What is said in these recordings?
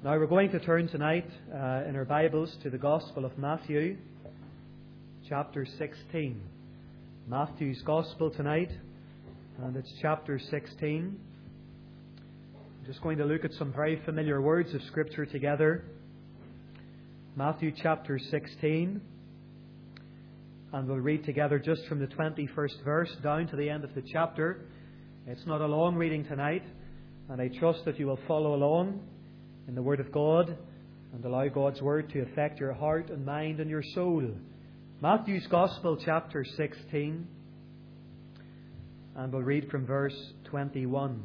Now we're going to turn tonight in our Bibles to the Gospel of Matthew, chapter 16. Matthew's Gospel tonight, and it's chapter 16. I'm just going to look at some very familiar words of Scripture together. Matthew chapter 16, and we'll read together just from the 21st verse down to the end of the chapter. It's not a long reading tonight, and I trust that you will follow along in the Word of God and allow God's Word to affect your heart and mind and your soul. Matthew's Gospel, chapter 16, and we'll read from verse 21.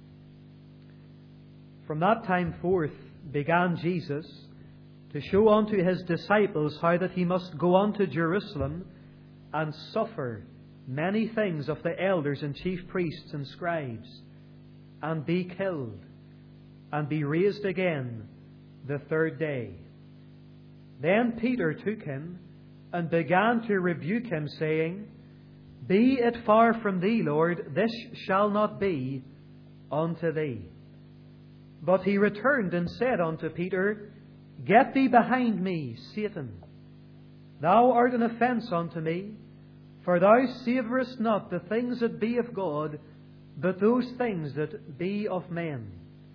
From that time forth began Jesus to show unto his disciples how that he must go unto Jerusalem and suffer many things of the elders and chief priests and scribes, and be killed, and be raised again the third day. Then Peter took him and began to rebuke him, saying, Be it far from thee, Lord, this shall not be unto thee. But he returned and said unto Peter, Get thee behind me, Satan. Thou art an offence unto me, for thou savourest not the things that be of God, but those things that be of men.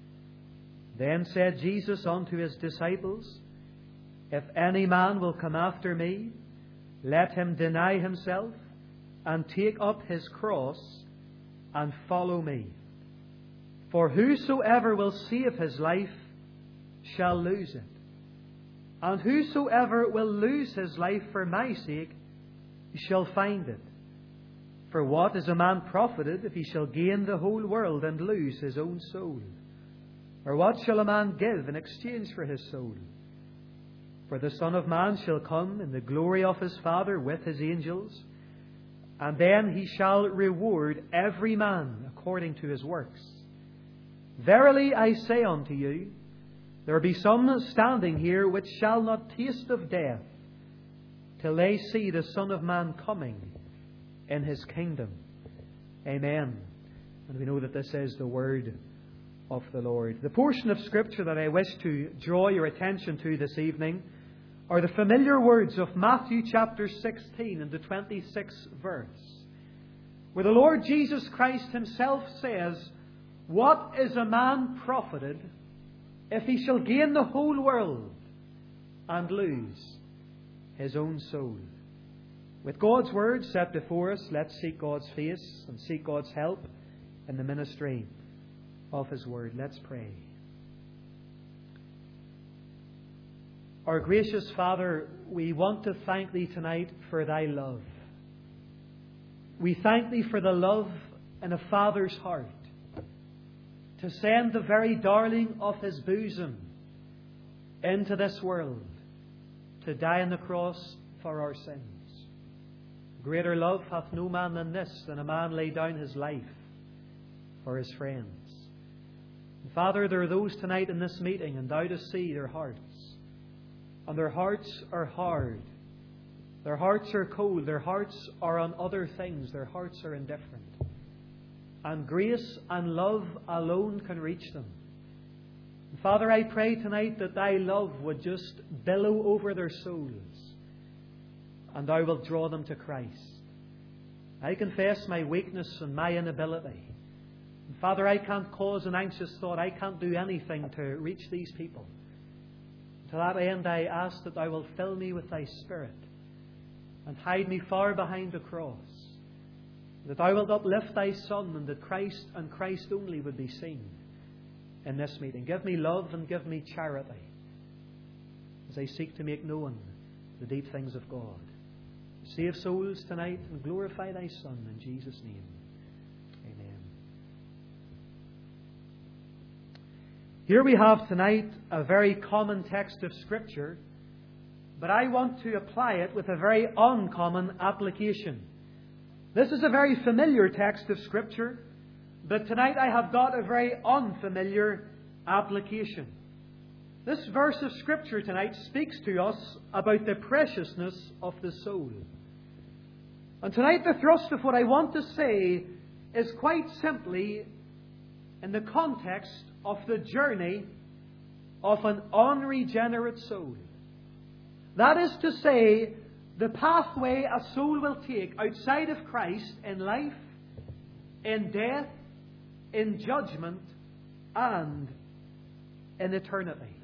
Then said Jesus unto his disciples, If any man will come after me, let him deny himself, and take up his cross, and follow me. For whosoever will save his life shall lose it. And whosoever will lose his life for my sake shall find it. For what is a man profited if he shall gain the whole world and lose his own soul? Or what shall a man give in exchange for his soul? For the Son of Man shall come in the glory of his Father with his angels, and then he shall reward every man according to his works. Verily I say unto you, there be some standing here which shall not taste of death, till they see the Son of Man coming in his kingdom. Amen. And we know that this is the word of the Lord. The portion of Scripture that I wish to draw your attention to this evening are the familiar words of Matthew chapter 16 and the 26th verse, where the Lord Jesus Christ himself says, What is a man profited if he shall gain the whole world and lose his own soul? With God's word set before us, let's seek God's face and seek God's help in the ministry of his word. Let's pray. Our gracious Father, we want to thank thee tonight for thy love. We thank thee for the love in a father's heart to send the very darling of his bosom into this world to die on the cross for our sins. Greater love hath no man than this, than a man lay down his life for his friends. Father, there are those tonight in this meeting, and thou dost see their hearts. And their hearts are hard. Their hearts are cold. Their hearts are on other things. Their hearts are indifferent. And grace and love alone can reach them. And Father, I pray tonight that thy love would just billow over their souls, and thou wilt draw them to Christ. I confess my weakness and my inability. Father, I can't cause an anxious thought. I can't do anything to reach these people. To that end, I ask that thou wilt fill me with thy Spirit and hide me far behind the cross. That thou wilt uplift thy Son, and that Christ and Christ only would be seen in this meeting. Give me love and give me charity as I seek to make known the deep things of God. Save souls tonight and glorify thy Son in Jesus' name. Here we have tonight a very common text of Scripture, but I want to apply it with a very uncommon application. This is a very familiar text of Scripture, but tonight I have got a very unfamiliar application. This verse of Scripture tonight speaks to us about the preciousness of the soul. And tonight the thrust of what I want to say is quite simply in the context of the journey of an unregenerate soul. That is to say, the pathway a soul will take outside of Christ in life, in death, in judgment, and in eternity.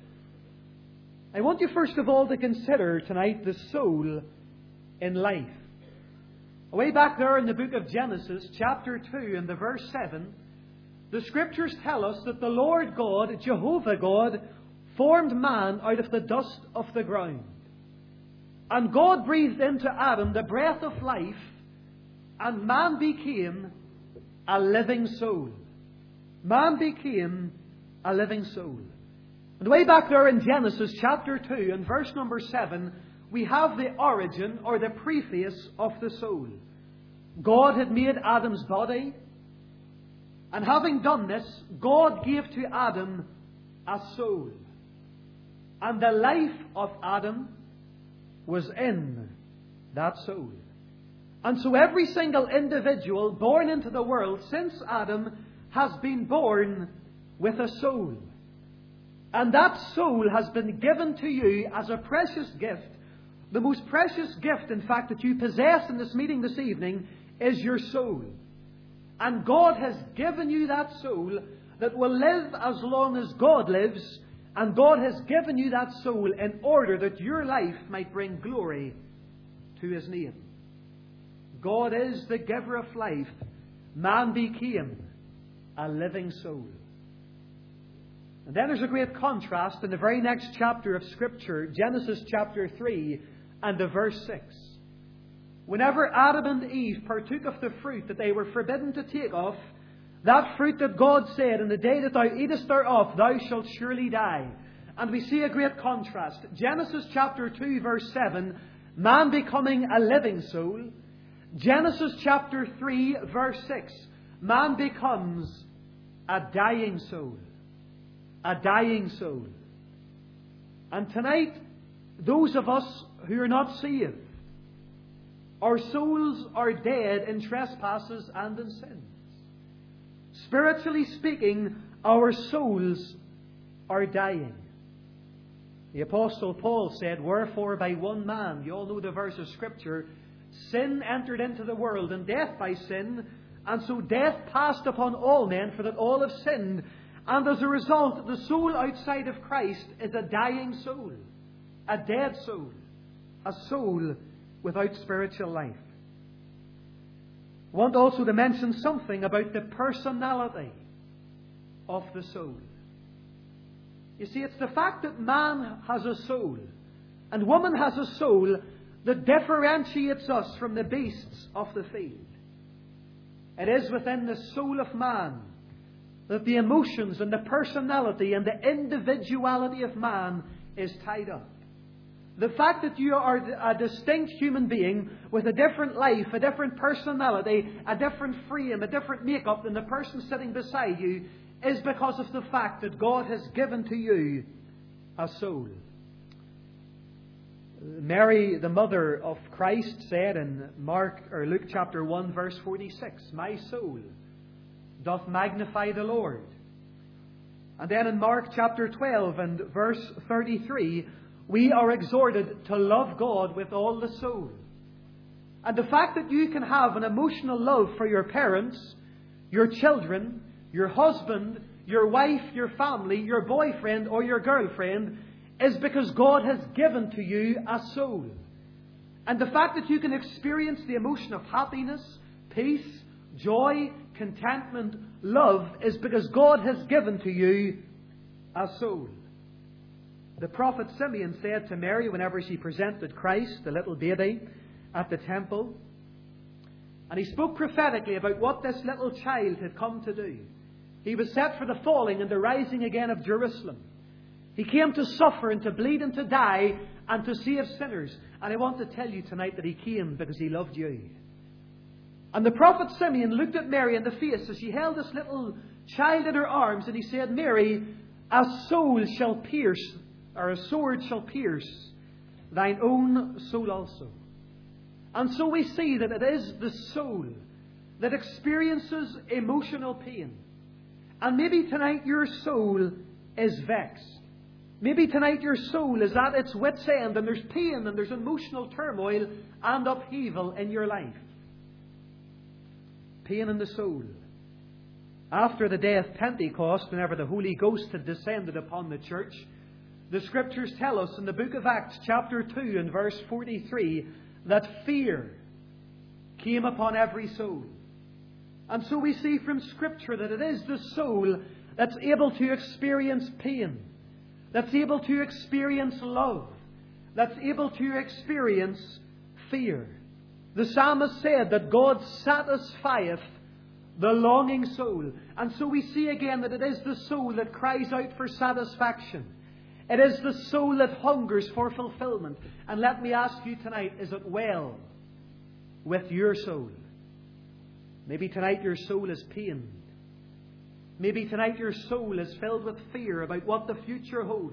I want you first of all to consider tonight the soul in life. Way back there in the book of Genesis, chapter 2 and the verse 7, the Scriptures tell us that the Lord God, Jehovah God, formed man out of the dust of the ground. And God breathed into Adam the breath of life, and man became a living soul. Man became a living soul. And way back there in Genesis chapter 2 and verse number 7, we have the origin or the preface of the soul. God had made Adam's body, and having done this, God gave to Adam a soul. And the life of Adam was in that soul. And so every single individual born into the world since Adam has been born with a soul. And that soul has been given to you as a precious gift. The most precious gift, in fact, that you possess in this meeting this evening is your soul. And God has given you that soul that will live as long as God lives. And God has given you that soul in order that your life might bring glory to His name. God is the giver of life. Man became a living soul. And then there's a great contrast in the very next chapter of Scripture, Genesis chapter 3 and the verse 6. Whenever Adam and Eve partook of the fruit that they were forbidden to take of, that fruit that God said, "In the day that thou eatest thereof, thou shalt surely die." And we see a great contrast. Genesis chapter 2 verse 7, man becoming a living soul. Genesis chapter 3 verse 6, man becomes a dying soul. A dying soul. And tonight, those of us who are not saved, our souls are dead in trespasses and in sins. Spiritually speaking, our souls are dying. The Apostle Paul said, "Wherefore by one man," you all know the verse of Scripture, "sin entered into the world, and death by sin, and so death passed upon all men, for that all have sinned." And as a result, the soul outside of Christ is a dying soul, a dead soul, a soul without spiritual life. I want also to mention something about the personality of the soul. You see, it's the fact that man has a soul and woman has a soul that differentiates us from the beasts of the field. It is within the soul of man that the emotions and the personality and the individuality of man is tied up. The fact that you are a distinct human being with a different life, a different personality, a different frame, a different makeup than the person sitting beside you is because of the fact that God has given to you a soul. Mary, the mother of Christ, said in Luke chapter 1 verse 46, "My soul doth magnify the Lord." And then in Mark chapter 12 and verse 33, we are exhorted to love God with all the soul. And the fact that you can have an emotional love for your parents, your children, your husband, your wife, your family, your boyfriend or your girlfriend is because God has given to you a soul. And the fact that you can experience the emotion of happiness, peace, joy, contentment, love is because God has given to you a soul. The prophet Simeon said to Mary whenever she presented Christ, the little baby, at the temple, and he spoke prophetically about what this little child had come to do. He was set for the falling and the rising again of Jerusalem. He came to suffer and to bleed and to die and to save sinners. And I want to tell you tonight that He came because He loved you. And the prophet Simeon looked at Mary in the face as she held this little child in her arms, and he said, "Mary, a soul shall pierce, or a sword shall pierce thine own soul also." And so we see that it is the soul that experiences emotional pain. And maybe tonight your soul is vexed. Maybe tonight your soul is at its wit's end and there's pain and there's emotional turmoil and upheaval in your life. Pain in the soul. After the day of Pentecost, whenever the Holy Ghost had descended upon the church, the Scriptures tell us in the book of Acts chapter 2 and verse 43 that fear came upon every soul. And so we see from Scripture that it is the soul that's able to experience pain, that's able to experience love, that's able to experience fear. The psalmist said that God satisfieth the longing soul. And so we see again that it is the soul that cries out for satisfaction. It is the soul that hungers for fulfillment. And let me ask you tonight, is it well with your soul? Maybe tonight your soul is pained. Maybe tonight your soul is filled with fear about what the future holds.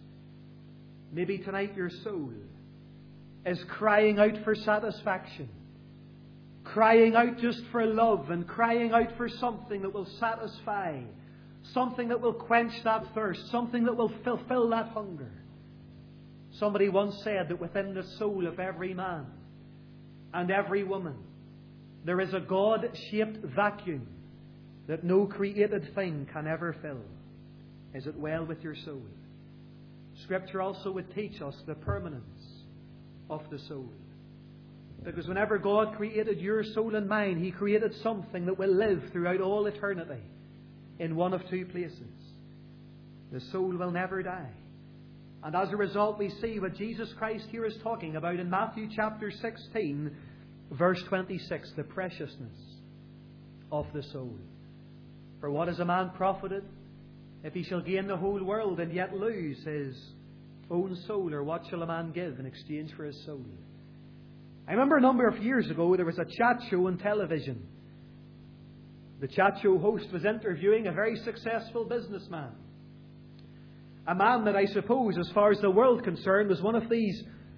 Maybe tonight your soul is crying out for satisfaction. Crying out just for love and crying out for something that will satisfy. Something that will quench that thirst. Something that will fulfill that hunger. Somebody once said that within the soul of every man and every woman there is a God-shaped vacuum that no created thing can ever fill. Is it well with your soul? Scripture also would teach us the permanence of the soul. Because whenever God created your soul and mine, He created something that will live throughout all eternity in one of two places. The soul will never die. And as a result, we see what Jesus Christ here is talking about in Matthew chapter 16, verse 26, the preciousness of the soul. For what is a man profited if he shall gain the whole world and yet lose his own soul? Or what shall a man give in exchange for his soul? I remember a number of years ago there was a chat show on television. The chat show host was interviewing a very successful businessman. A man that I suppose, as far as the world concerned, was one of these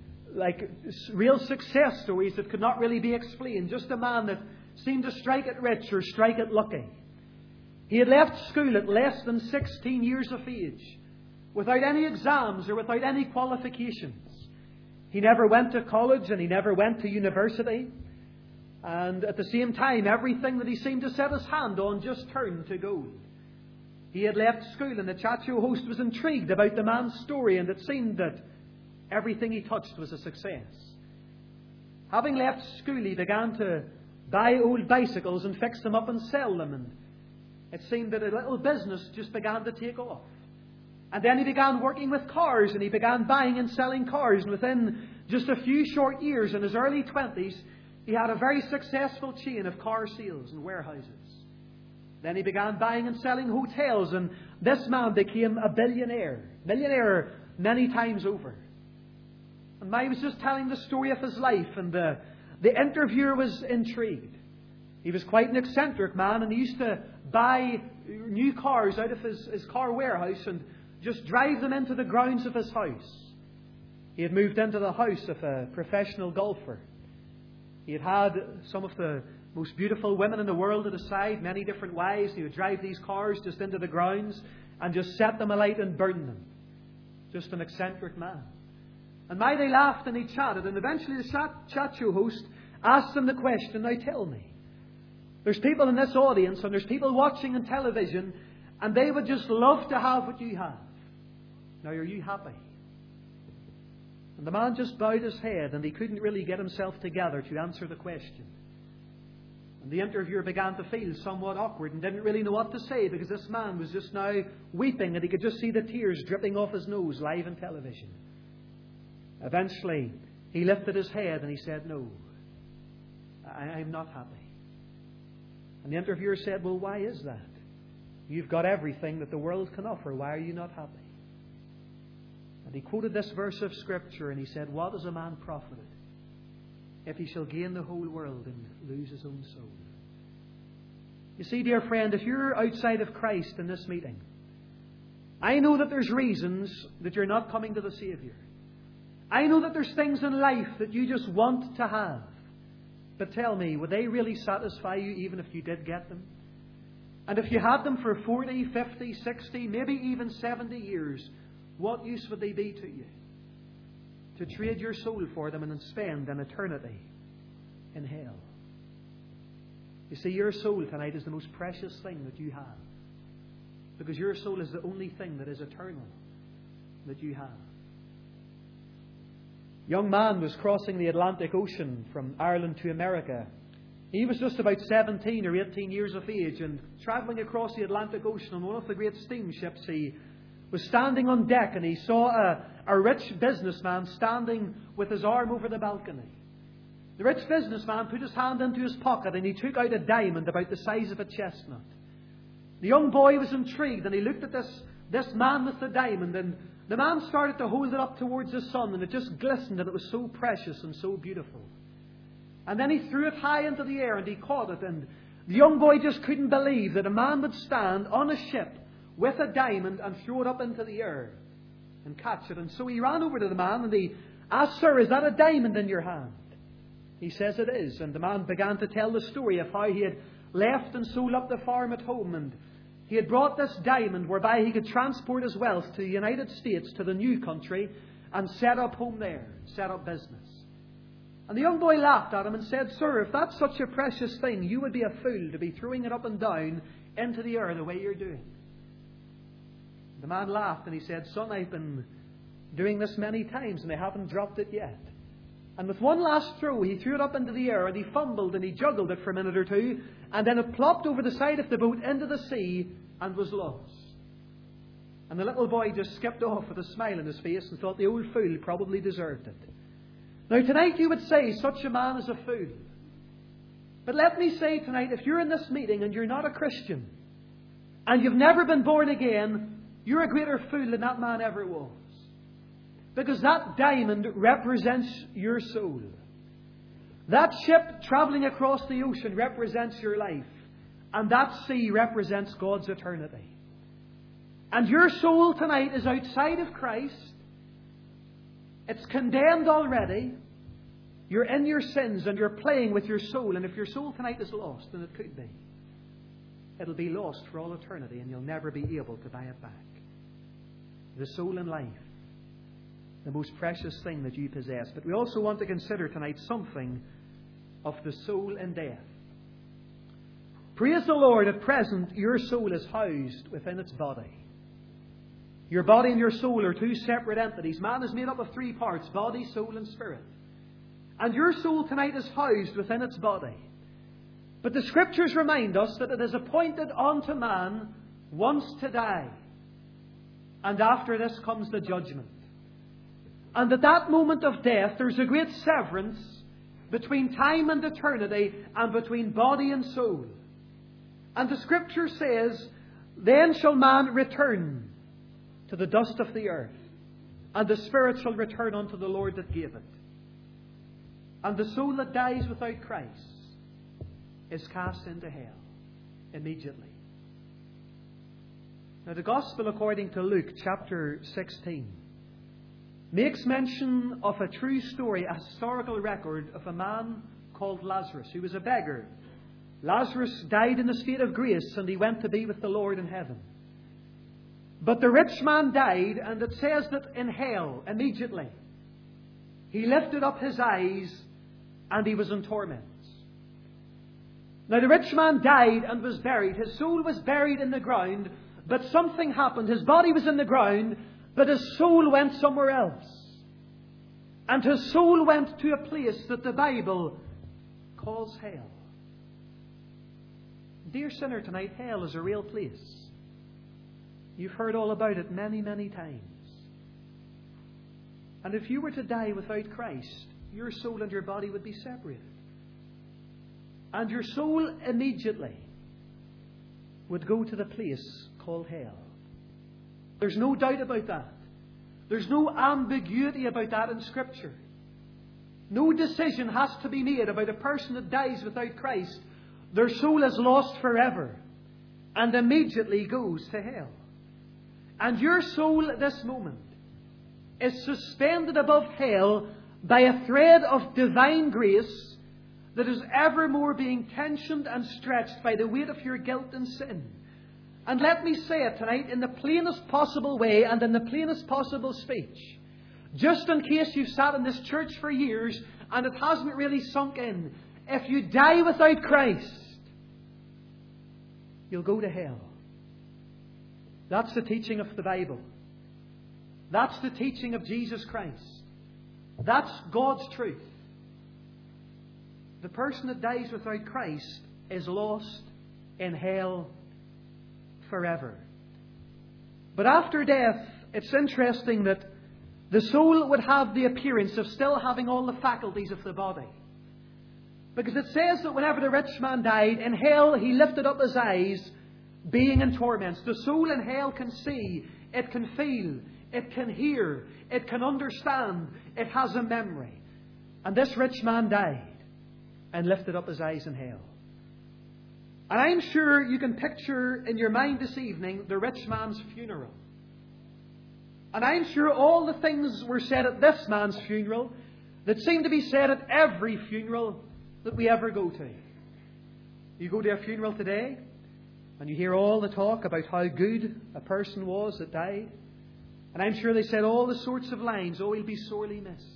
real success stories that could not really be explained. Just a man that seemed to strike it rich or strike it lucky. He had left school at less than 16 years of age, without any exams or without any qualifications. He never went to college and he never went to university. And at the same time, everything that he seemed to set his hand on just turned to gold. He had left school and the chat show host was intrigued about the man's story, and it seemed that everything he touched was a success. Having left school, he began to buy old bicycles and fix them up and sell them. And it seemed that a little business just began to take off. And then he began working with cars, and he began buying and selling cars. And within just a few short years, in his early 20s, he had a very successful chain of car sales and warehouses. Then he began buying and selling hotels, and this man became a billionaire. Millionaire many times over. And I was just telling the story of his life, and the interviewer was intrigued. He was quite an eccentric man, and he used to buy new cars out of his car warehouse and just drive them into the grounds of his house. He had moved into the house of a professional golfer. He had had some of the most beautiful women in the world at his side, many different wives. He would drive these cars just into the grounds and just set them alight and burn them. Just an eccentric man. And they laughed and he chatted, and eventually the chat show host asked him the question, now tell me, there's people in this audience and there's people watching on television and they would just love to have what you have. Now, are you happy? And the man just bowed his head, and he couldn't really get himself together to answer the question. And the interviewer began to feel somewhat awkward and didn't really know what to say, because this man was just now weeping and he could just see the tears dripping off his nose live on television. Eventually, he lifted his head and he said, no, I'm not happy. And the interviewer said, well, why is that? You've got everything that the world can offer. Why are you not happy? And he quoted this verse of Scripture and he said, what is a man profited if he shall gain the whole world and lose his own soul? You see, dear friend, if you're outside of Christ in this meeting, I know that there's reasons that you're not coming to the Saviour. I know that there's things in life that you just want to have. But tell me, would they really satisfy you even if you did get them? And if you had them for 40, 50, 60, maybe even 70 years, what use would they be to you? To trade your soul for them and then spend an eternity in hell. You see, your soul tonight is the most precious thing that you have. Because your soul is the only thing that is eternal that you have. A young man was crossing the Atlantic Ocean from Ireland to America. He was just about 17 or 18 years of age, and travelling across the Atlantic Ocean on one of the great steamships, he was standing on deck and he saw a rich businessman standing with his arm over the balcony. The rich businessman put his hand into his pocket and he took out a diamond about the size of a chestnut. The young boy was intrigued and he looked at this man with the diamond, and the man started to hold it up towards the sun, and it just glistened and it was so precious and so beautiful. And then he threw it high into the air and he caught it, and the young boy just couldn't believe that a man would stand on a ship with a diamond and throw it up into the air and catch it. And so he ran over to the man and he asked, "Sir, is that a diamond in your hand?" He says it is. And the man began to tell the story of how he had left and sold up the farm at home, and he had brought this diamond whereby he could transport his wealth to the United States, to the new country, and set up home there, set up business. And the young boy laughed at him and said, "Sir, if that's such a precious thing, you would be a fool to be throwing it up and down into the air the way you're doing." The man laughed and he said, "Son, I've been doing this many times and I haven't dropped it yet." And with one last throw, he threw it up into the air and he fumbled and he juggled it for a minute or two, and then it plopped over the side of the boat into the sea and was lost. And the little boy just skipped off with a smile on his face and thought the old fool probably deserved it. Now tonight you would say such a man is a fool. But let me say tonight, if you're in this meeting and you're not a Christian and you've never been born again, you're a greater fool than that man ever was. Because that diamond represents your soul. That ship travelling across the ocean represents your life. And that sea represents God's eternity. And your soul tonight is outside of Christ. It's condemned already. You're in your sins and you're playing with your soul. And if your soul tonight is lost, and it could be, it'll be lost for all eternity and you'll never be able to buy it back. The soul and life, the most precious thing that you possess. But we also want to consider tonight something of the soul and death. Praise the Lord, at present your soul is housed within its body. Your body and your soul are two separate entities. Man is made up of three parts: body, soul and spirit. And your soul tonight is housed within its body. But the Scriptures remind us that it is appointed unto man once to die. And after this comes the judgment. And at that moment of death, there's a great severance between time and eternity, and between body and soul. And the Scripture says, "Then shall man return to the dust of the earth, and the spirit shall return unto the Lord that gave it." And the soul that dies without Christ is cast into hell immediately. Now, the Gospel according to Luke chapter 16 makes mention of a true story, a historical record of a man called Lazarus, who was a beggar. Lazarus died in a state of grace and he went to be with the Lord in heaven. But the rich man died, and it says that in hell, immediately, he lifted up his eyes and he was in torments. Now the rich man died and was buried. His soul was buried in the ground, but something happened. His body was in the ground, but his soul went somewhere else. And his soul went to a place that the Bible calls hell. Dear sinner, tonight, hell is a real place. You've heard all about it many, many times. And if you were to die without Christ, your soul and your body would be separated. And your soul immediately would go to the place called hell. There's no doubt about that. There's no ambiguity about that in Scripture. No decision has to be made about a person that dies without Christ. Their soul is lost forever and immediately goes to hell. And your soul at this moment is suspended above hell by a thread of divine grace that is evermore being tensioned and stretched by the weight of your guilt and sin. And let me say it tonight in the plainest possible way and in the plainest possible speech. Just in case you've sat in this church for years and it hasn't really sunk in. If you die without Christ, you'll go to hell. That's the teaching of the Bible. That's the teaching of Jesus Christ. That's God's truth. The person that dies without Christ is lost in hell forever. But after death, it's interesting that the soul would have the appearance of still having all the faculties of the body. Because it says that whenever the rich man died, in hell he lifted up his eyes, being in torments. The soul in hell can see, it can feel, it can hear, it can understand, it has a memory. And this rich man died and lifted up his eyes in hell. And I'm sure you can picture in your mind this evening the rich man's funeral. And I'm sure all the things were said at this man's funeral that seem to be said at every funeral that we ever go to. You go to a funeral today and you hear all the talk about how good a person was that died. And I'm sure they said all the sorts of lines. Oh, he'll be sorely missed.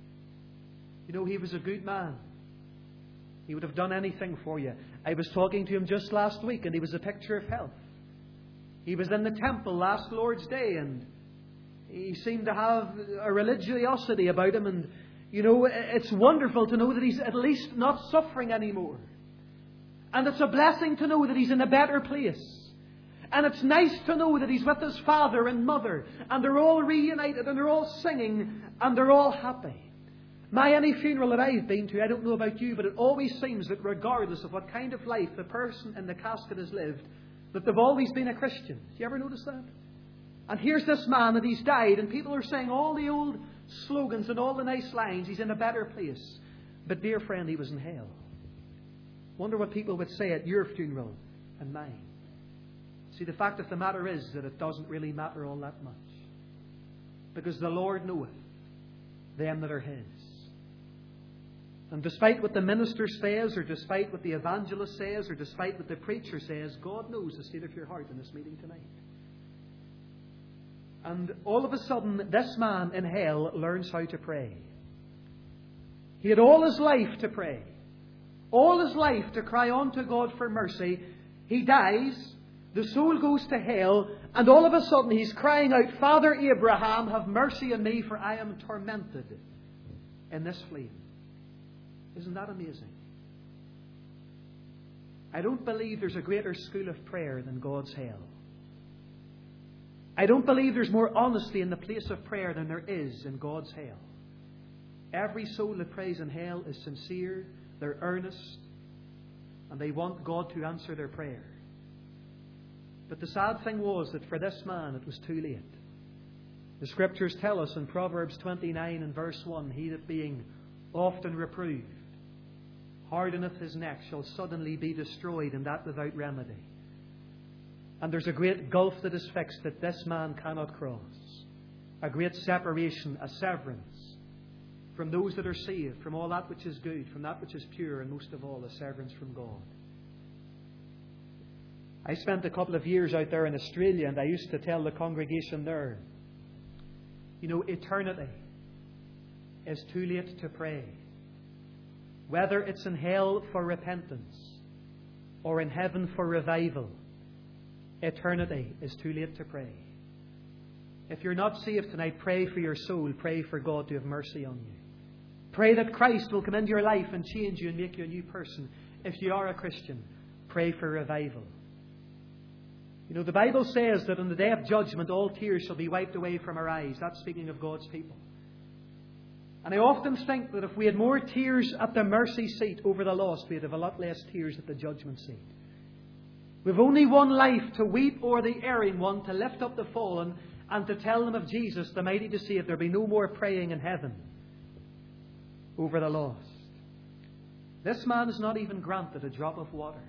You know, he was a good man. He would have done anything for you. I was talking to him just last week and he was a picture of health. He was in the temple last Lord's Day and he seemed to have a religiosity about him. And, you know, it's wonderful to know that he's at least not suffering anymore. And it's a blessing to know that he's in a better place. And it's nice to know that he's with his father and mother. And they're all reunited and they're all singing and they're all happy. Any funeral that I've been to, I don't know about you, but it always seems that regardless of what kind of life the person in the casket has lived, that they've always been a Christian. Do you ever notice that? And here's this man that he's died, and people are saying all the old slogans and all the nice lines. He's in a better place. But dear friend, he was in hell. Wonder what people would say at your funeral and mine. See, the fact of the matter is that it doesn't really matter all that much. Because the Lord knoweth them that are His. And despite what the minister says, or despite what the evangelist says, or despite what the preacher says, God knows the state of your heart in this meeting tonight. And all of a sudden, this man in hell learns how to pray. He had all his life to pray. All his life to cry unto God for mercy. He dies. The soul goes to hell. And all of a sudden, he's crying out, Father Abraham, have mercy on me, for I am tormented in this flame. Isn't that amazing? I don't believe there's a greater school of prayer than God's hell. I don't believe there's more honesty in the place of prayer than there is in God's hell. Every soul that prays in hell is sincere, they're earnest, and they want God to answer their prayer. But the sad thing was that for this man it was too late. The Scriptures tell us in Proverbs 29 and verse 1, He that being often reproved hardeneth his neck shall suddenly be destroyed, and that without remedy. And there's a great gulf that is fixed that this man cannot cross. A great separation, a severance from those that are saved, from all that which is good, from that which is pure, and most of all, a severance from God. I spent a couple of years out there in Australia, and I used to tell the congregation there, you know, eternity is too late to pray. Whether it's in hell for repentance or in heaven for revival, eternity is too late to pray. If you're not saved tonight, pray for your soul. Pray for God to have mercy on you. Pray that Christ will come into your life and change you and make you a new person. If you are a Christian, pray for revival. You know, the Bible says that on the day of judgment, all tears shall be wiped away from our eyes. That's speaking of God's people. And I often think that if we had more tears at the mercy seat over the lost, we'd have a lot less tears at the judgment seat. We've only one life to weep o'er the erring one, to lift up the fallen, and to tell them of Jesus, the mighty to save. There'll be no more praying in heaven over the lost. This man is not even granted a drop of water.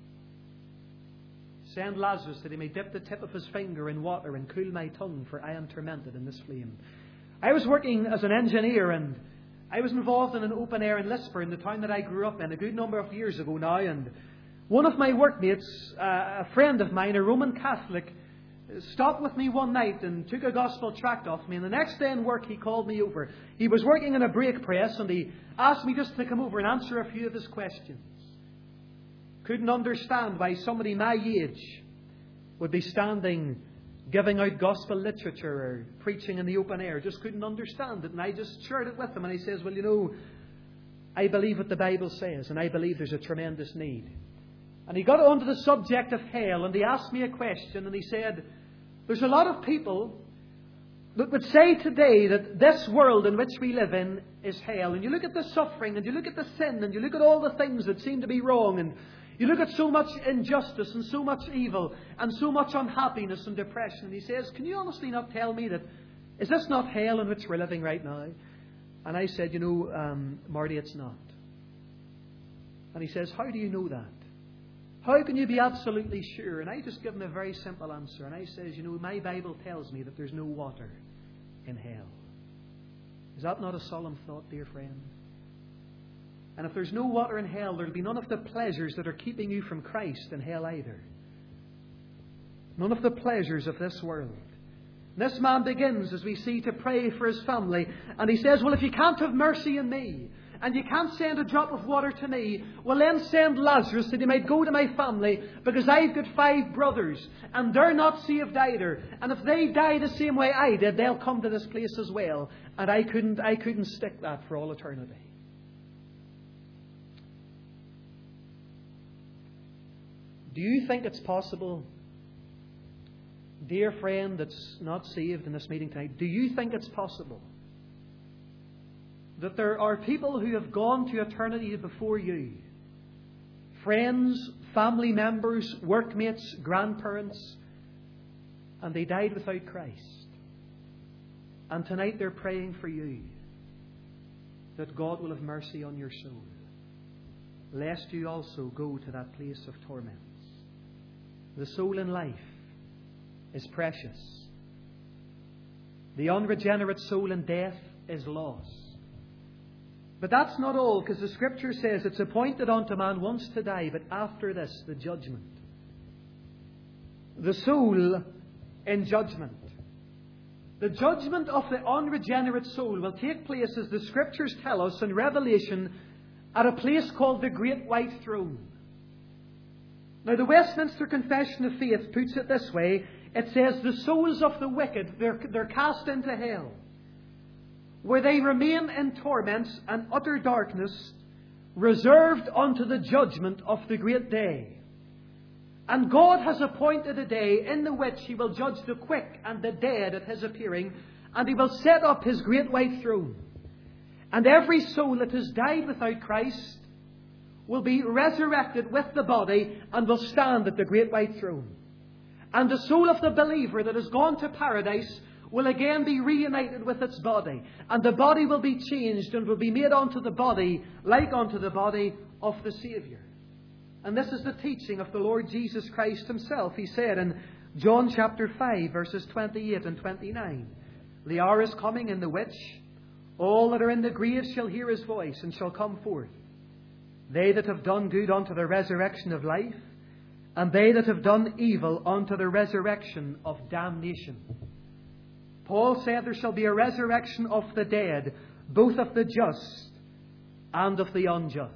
Send Lazarus that he may dip the tip of his finger in water and cool my tongue, for I am tormented in this flame. I was working as an engineer, and I was involved in an open air in Lisburn, the town that I grew up in, a good number of years ago now, and One of my workmates, a friend of mine, a Roman Catholic, stopped with me one night and took a gospel tract off me. And the next day in work, he called me over. He was working in a brake press, and he asked me just to come over and answer a few of his questions. Couldn't understand why somebody my age would be standing giving out gospel literature or preaching in the open air. Just couldn't understand it. And I just shared it with him. And he says, well, I believe what the Bible says, and I believe there's a tremendous need. And he got onto the subject of hell, and he asked me a question, and he said, there's a lot of people that would say today that this world in which we live in is hell. And you look at the suffering, and you look at the sin, and you look at all the things that seem to be wrong, and you look at so much injustice and so much evil and so much unhappiness and depression. And he says, can you honestly not tell me that, is this not hell in which we're living right now? And I said, Marty, it's not. And he says, how do you know that? How can you be absolutely sure? And I just give him a very simple answer. And I says, my Bible tells me that there's no water in hell. Is that not a solemn thought, dear friend? And if there's no water in hell, there'll be none of the pleasures that are keeping you from Christ in hell either. None of the pleasures of this world. This man begins, as we see, to pray for his family. And he says, well, if you can't have mercy on me, and you can't send a drop of water to me, well, then send Lazarus that he might go to my family, because I've got 5 brothers, and they're not saved either. And if they die the same way I did, they'll come to this place as well. And I couldn't stick that for all eternity. Do you think it's possible, dear friend that's not saved in this meeting tonight, do you think it's possible that there are people who have gone to eternity before you, friends, family members, workmates, grandparents, and they died without Christ? And tonight they're praying for you that God will have mercy on your soul, lest you also go to that place of torments. The soul in life is precious. The unregenerate soul in death is lost. But that's not all, because the Scripture says it's appointed unto man once to die, but after this, the judgment. The soul in judgment. The judgment of the unregenerate soul will take place, as the Scriptures tell us in Revelation, at a place called the Great White Throne. Now, the Westminster Confession of Faith puts it this way. It says, the souls of the wicked, they're cast into hell, where they remain in torments and utter darkness, reserved unto the judgment of the great day. And God has appointed a day in the which He will judge the quick and the dead at His appearing, and He will set up His great white throne. And every soul that has died without Christ will be resurrected with the body and will stand at the great white throne. And the soul of the believer that has gone to paradise will again be reunited with its body. And the body will be changed and will be made unto the body, like unto the body of the Saviour. And this is the teaching of the Lord Jesus Christ Himself. He said in John chapter 5, verses 28 and 29, the hour is coming in the which all that are in the grave shall hear His voice and shall come forth. They that have done good unto the resurrection of life, and they that have done evil unto the resurrection of damnation. Paul said there shall be a resurrection of the dead, both of the just and of the unjust.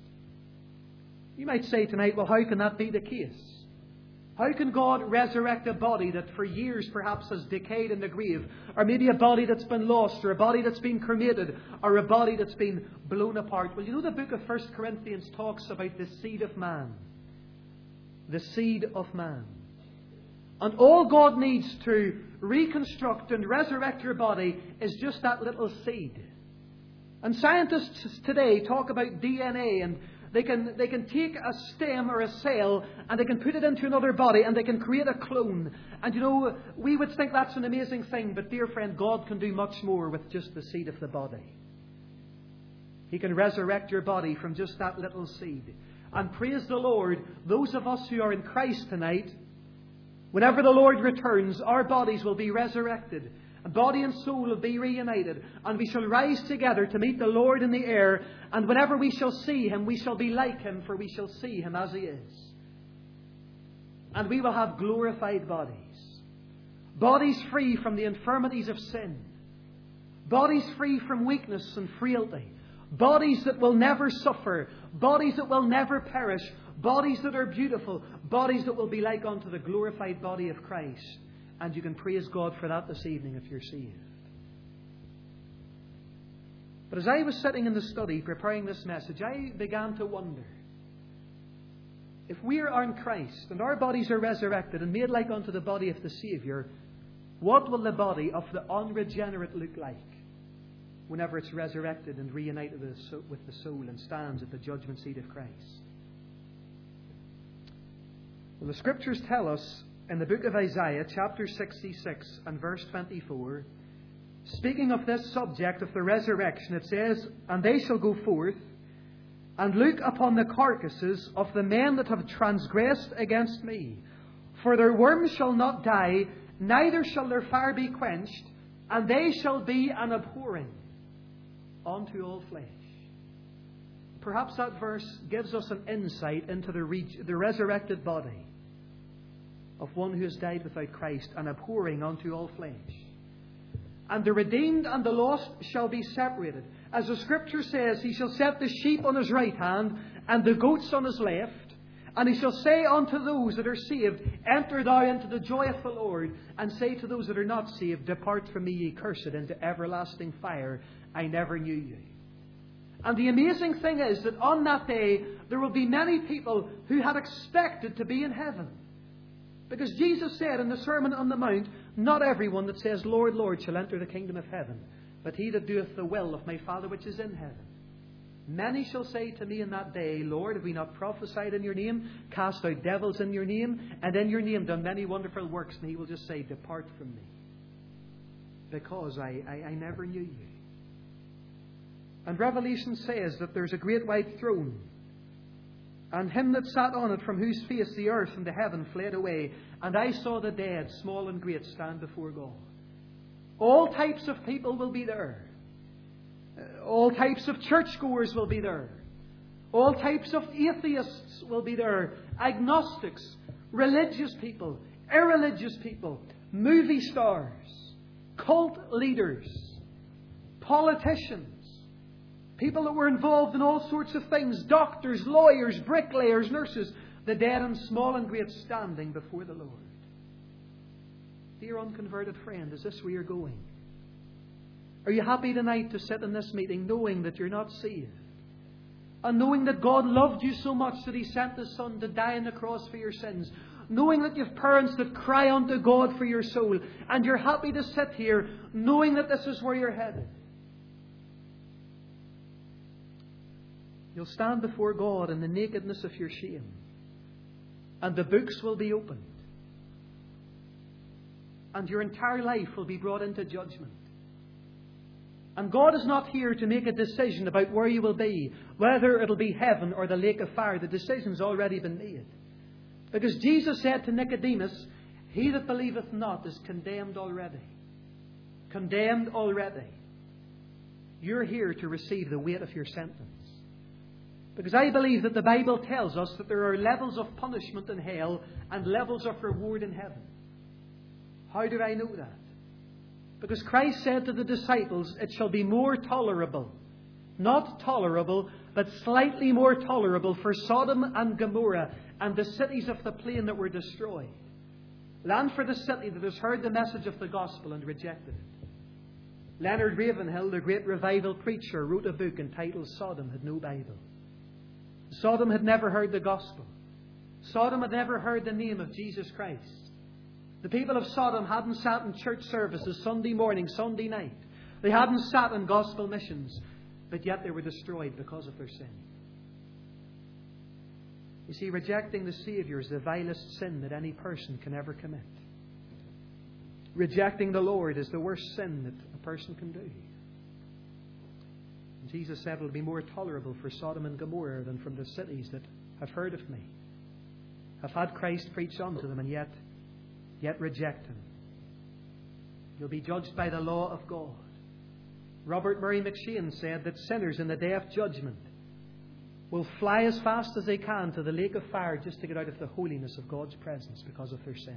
You might say tonight, well, how can that be the case? How can God resurrect a body that for years perhaps has decayed in the grave? Or maybe a body that's been lost, or a body that's been cremated, or a body that's been blown apart? Well, the book of 1 Corinthians talks about the seed of man. The seed of man. And all God needs to reconstruct and resurrect your body is just that little seed. And scientists today talk about DNA, and they can take a stem or a cell and they can put it into another body and they can create a clone. And we would think that's an amazing thing, but dear friend, God can do much more with just the seed of the body. He can resurrect your body from just that little seed. And praise the Lord, those of us who are in Christ tonight, Whenever the Lord returns, our bodies will be resurrected. And body and soul will be reunited. And we shall rise together to meet the Lord in the air. And whenever we shall see Him, we shall be like Him, for we shall see Him as He is. And we will have glorified bodies. Bodies free from the infirmities of sin. Bodies free from weakness and frailty. Bodies that will never suffer. Bodies that will never perish. Bodies that are beautiful. Bodies that will be like unto the glorified body of Christ. And you can praise God for that this evening if you're saved. But as I was sitting in the study preparing this message, I began to wonder, if we are in Christ and our bodies are resurrected and made like unto the body of the Saviour, what will the body of the unregenerate look like whenever it's resurrected and reunited with the soul and stands at the judgment seat of Christ? Well, the Scriptures tell us in the book of Isaiah, chapter 66 and verse 24, speaking of this subject of the resurrection, it says, "And they shall go forth and look upon the carcasses of the men that have transgressed against me. For their worms shall not die, neither shall their fire be quenched, and they shall be an abhorring unto all flesh." Perhaps that verse gives us an insight into the resurrected body of one who has died without Christ, an abhorring unto all flesh. And the redeemed and the lost shall be separated. As the Scripture says, He shall set the sheep on His right hand and the goats on His left. And He shall say unto those that are saved, "Enter thou into the joy of the Lord." And say to those that are not saved, "Depart from me, ye cursed, into everlasting fire. I never knew you." And the amazing thing is that on that day, there will be many people who had expected to be in heaven. Because Jesus said in the Sermon on the Mount, "Not everyone that says, Lord, Lord, shall enter the kingdom of heaven, but he that doeth the will of my Father which is in heaven. Many shall say to me in that day, Lord, have we not prophesied in your name, cast out devils in your name, and in your name done many wonderful works?" And He will just say, "Depart from me, because I never knew you." And Revelation says that there's a great white throne, and Him that sat on it, from whose face the earth and the heaven fled away. And I saw the dead, small and great, stand before God. All types of people will be there. All types of churchgoers will be there. All types of atheists will be there. Agnostics, religious people, irreligious people, movie stars, cult leaders, politicians, people that were involved in all sorts of things, doctors, lawyers, bricklayers, nurses, the dead and small and great, standing before the Lord. Dear unconverted friend, is this where you're going? Are you happy tonight to sit in this meeting knowing that you're not saved? And knowing that God loved you so much that He sent His Son to die on the cross for your sins? Knowing that you have parents that cry unto God for your soul? And you're happy to sit here knowing that this is where you're headed? You'll stand before God in the nakedness of your shame, and the books will be opened, and your entire life will be brought into judgment. And God is not here to make a decision about where you will be, whether it'll be heaven or the lake of fire. The decision's already been made. Because Jesus said to Nicodemus, "He that believeth not is condemned already." Condemned already. You're here to receive the weight of your sentence. Because I believe that the Bible tells us that there are levels of punishment in hell and levels of reward in heaven. How do I know that? Because Christ said to the disciples, "It shall be more tolerable," not tolerable, but slightly more tolerable for Sodom and Gomorrah and the cities of the plain that were destroyed, than for the city that has heard the message of the gospel and rejected it. Leonard Ravenhill, the great revival preacher, wrote a book entitled "Sodom Had No Bible." Sodom had never heard the gospel. Sodom had never heard the name of Jesus Christ. The people of Sodom hadn't sat in church services Sunday morning, Sunday night. They hadn't sat in gospel missions, but yet they were destroyed because of their sin. You see, rejecting the Saviour is the vilest sin that any person can ever commit. Rejecting the Lord is the worst sin that a person can do. Jesus said it will be more tolerable for Sodom and Gomorrah than from the cities that have heard of me, have had Christ preach unto them, and yet yet reject Him. You'll be judged by the law of God. Robert Murray McShane said that sinners in the day of judgment will fly as fast as they can to the lake of fire just to get out of the holiness of God's presence because of their sin.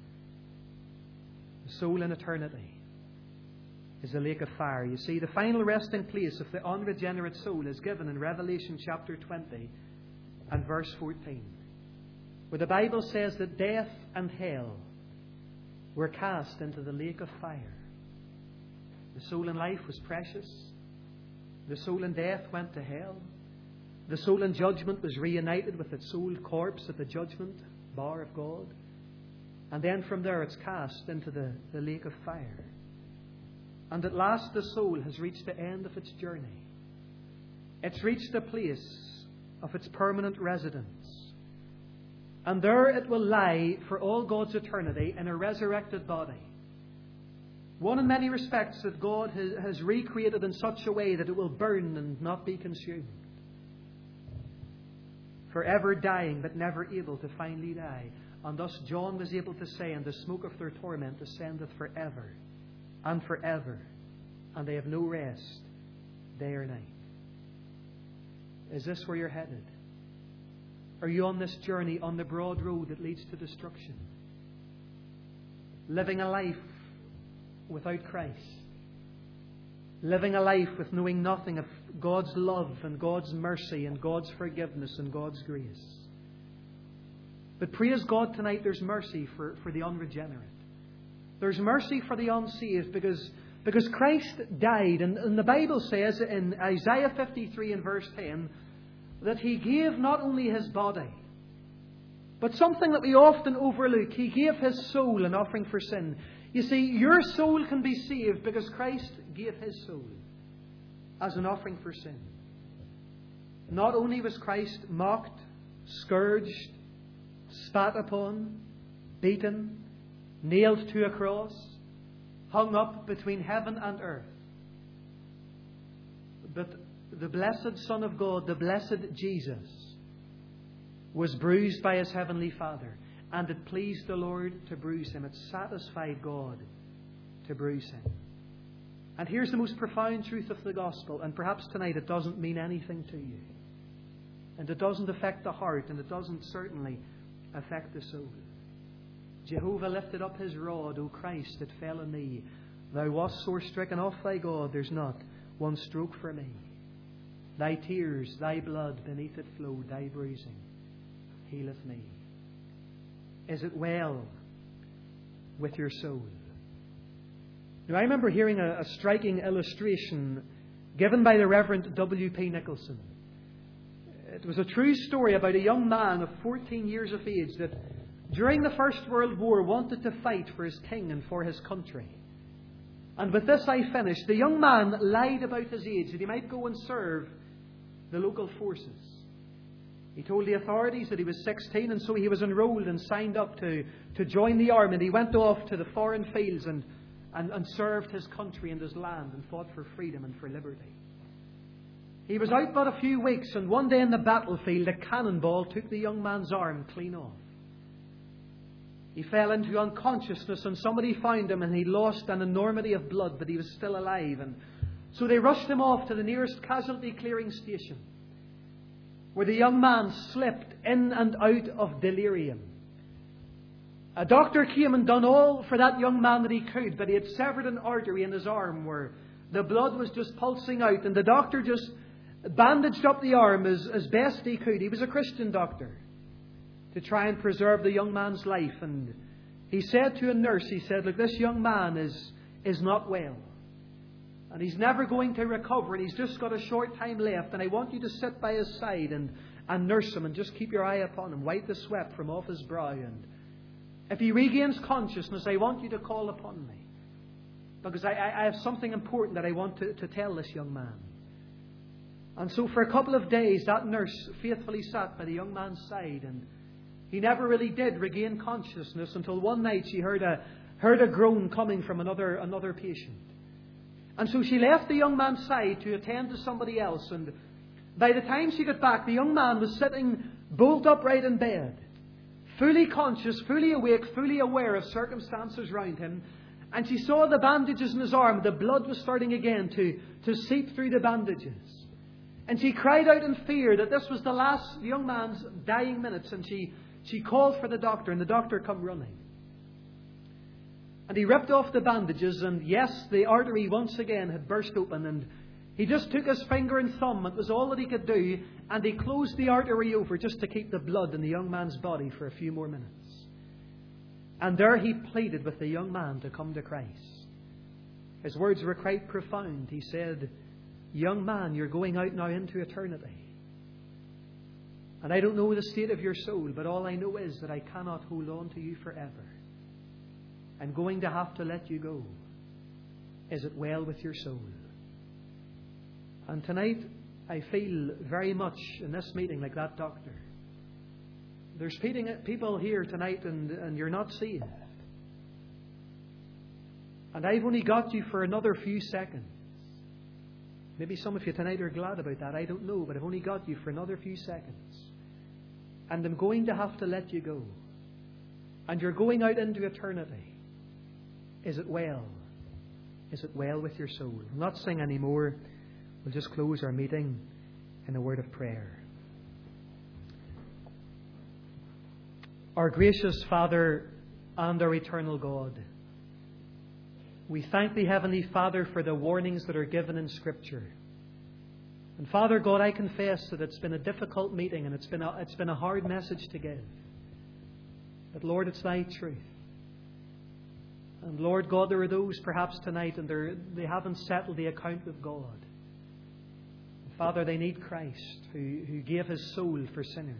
The soul in eternity is a lake of fire. You see, the final resting place of the unregenerate soul is given in Revelation chapter 20 and verse 14, where the Bible says that death and hell were cast into the lake of fire. The soul in life was precious. The soul in death went to hell. The soul in judgment was reunited with its soul corpse at the judgment bar of God. And then from there it's cast into the lake of fire. And at last the soul has reached the end of its journey. It's reached the place of its permanent residence. And there it will lie for all God's eternity in a resurrected body. One in many respects that God has recreated in such a way that it will burn and not be consumed. Forever dying but never able to finally die. And thus John was able to say, and the smoke of their torment ascendeth forever and forever, and they have no rest day or night. Is this where you're headed? Are you on this journey on the broad road that leads to destruction? Living a life without Christ. Living a life with knowing nothing of God's love and God's mercy and God's forgiveness and God's grace. But praise God, tonight there's mercy for the unregenerate. There's mercy for the unsaved because Christ died. And the Bible says in Isaiah 53 and verse 10 that He gave not only His body, but something that we often overlook. He gave His soul an offering for sin. You see, your soul can be saved because Christ gave His soul as an offering for sin. Not only was Christ mocked, scourged, spat upon, beaten, nailed to a cross, hung up between heaven and earth, but the blessed Son of God, the blessed Jesus, was bruised by His heavenly Father. And it pleased the Lord to bruise Him. It satisfied God to bruise Him. And here's the most profound truth of the gospel. And perhaps tonight it doesn't mean anything to you. And it doesn't affect the heart. And it doesn't certainly affect the soul. Jehovah lifted up His rod, O Christ, that fell on thee. Thou wast sore stricken off thy God. There's not one stroke for me. Thy tears, thy blood beneath it flowed. Thy bruising healeth me. Is it well with your soul? Now, I remember hearing a striking illustration given by the Reverend W.P. Nicholson. It was a true story about a young man of 14 years of age that during the First World War wanted to fight for his king and for his country. And with this I finish. The young man lied about his age that he might go and serve the local forces. He told the authorities that he was 16, and so he was enrolled and signed up to join the army. And he went off to the foreign fields and served his country and his land and fought for freedom and for liberty. He was out but a few weeks, and one day in the battlefield a cannonball took the young man's arm clean off. He fell into unconsciousness, and somebody found him, and he lost an enormity of blood, but he was still alive. And so they rushed him off to the nearest casualty clearing station, where the young man slipped in and out of delirium. A doctor came and done all for that young man that he could, but he had severed an artery in his arm where the blood was just pulsing out, and the doctor just bandaged up the arm as best he could. He was a Christian doctor, to try and preserve the young man's life. And he said to a nurse, he said, "Look, this young man is not well. And he's never going to recover, and he's just got a short time left. And I want you to sit by his side and nurse him and just keep your eye upon him. Wipe the sweat from off his brow. And if he regains consciousness, I want you to call upon me. Because I have something important that I want to tell this young man." And so for a couple of days, that nurse faithfully sat by the young man's side. And he never really did regain consciousness until one night she heard a groan coming from another patient. And so she left the young man's side to attend to somebody else. And by the time she got back, the young man was sitting bolt upright in bed, fully conscious, fully awake, fully aware of circumstances around him. And she saw the bandages in his arm. The blood was starting again to seep through the bandages. And she cried out in fear that this was the young man's dying minutes. And she called for the doctor, and the doctor come running. And he ripped off the bandages, and yes, the artery once again had burst open, and he just took his finger and thumb. It was all that he could do, and he closed the artery over just to keep the blood in the young man's body for a few more minutes. And there he pleaded with the young man to come to Christ. His words were quite profound. He said, "Young man, you're going out now into eternity. And I don't know the state of your soul, but all I know is that I cannot hold on to you forever. I'm going to have to let you go. Is it well with your soul?" And tonight, I feel very much in this meeting like that doctor. There's people here tonight and you're not saved. And I've only got you for another few seconds. Maybe some of you tonight are glad about that. I don't know, but I've only got you for another few seconds. And I'm going to have to let you go. And you're going out into eternity. Is it well? Is it well with your soul? We'll not sing anymore. We'll just close our meeting in a word of prayer. Our gracious Father and our eternal God, we thank Thee, Heavenly Father, for the warnings that are given in Scripture. And Father God, I confess that it's been a difficult meeting and it's been a hard message to give. But Lord, it's Thy truth. And Lord God, there are those perhaps tonight and they haven't settled the account with God. Father, they need Christ who gave His soul for sinners.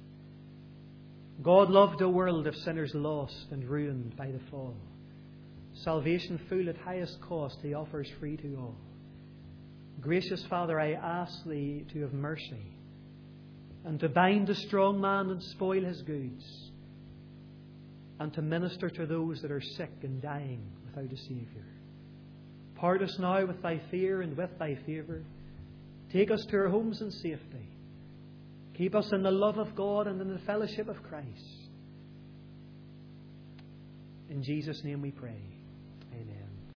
God loved a world of sinners lost and ruined by the fall. Salvation full at highest cost He offers free to all. Gracious Father, I ask Thee to have mercy and to bind the strong man and spoil his goods, and to minister to those that are sick and dying without a Saviour. Part us now with Thy fear and with Thy favour. Take us to our homes in safety. Keep us in the love of God and in the fellowship of Christ. In Jesus' name we pray. Amen.